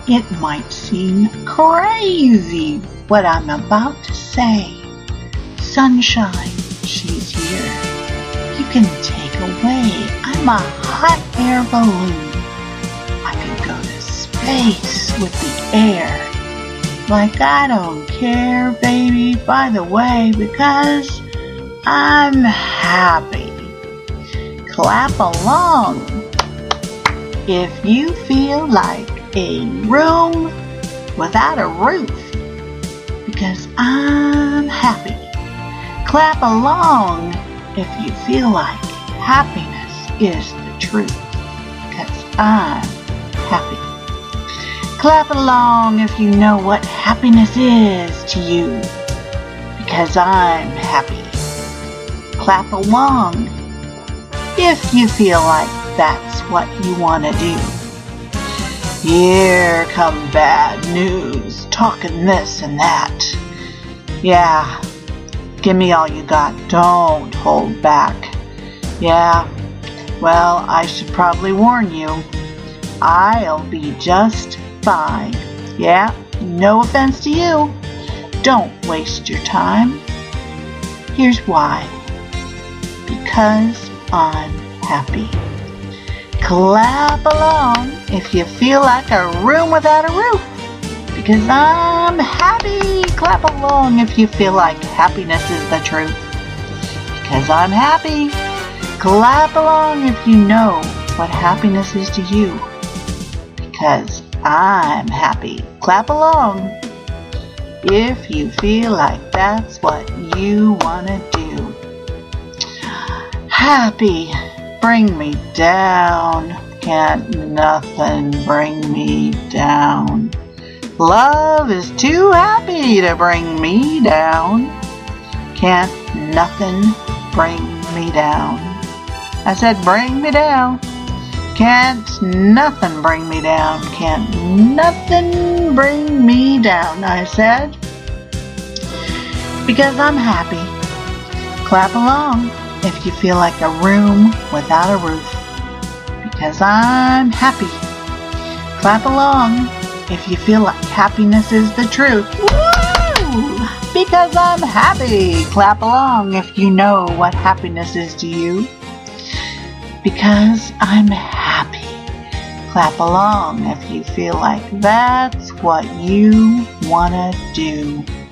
It might seem crazy what I'm about to say. Sunshine, she's here. You can take away. I'm a hot air balloon. I can go to space with the air. Like I don't care, baby, by the way, because I'm happy. Clap along if you feel like a room without a roof, because I'm happy. Clap along if you feel like happiness is the truth, because I'm happy. Clap along if you know what happiness is to you, because I'm happy. Clap along if you feel like that's what you want to do. Here come bad news, talking this and that. Yeah, give me all you got, don't hold back. Yeah, well, I should probably warn you, I'll be just fine. Yeah, no offense to you. Don't waste your time. Here's why. Because I'm happy. Clap along if you feel like a room without a roof, because I'm happy. Clap along if you feel like happiness is the truth, because I'm happy. Clap along if you know what happiness is to you, because I'm happy. Clap along if you feel like that's what you want to do. Happy, bring me down. Can't nothing bring me down. Love is too happy to bring me down. Can't nothing bring me down. I said bring me down. Can't nothing bring me down. Can't nothing bring me down, I said. Because I'm happy. Clap along if you feel like a room without a roof, because I'm happy. Clap along if you feel like happiness is the truth. Woo! Because I'm happy. Clap along if you know what happiness is to you, because I'm happy. Clap along if you feel like that's what you want to do.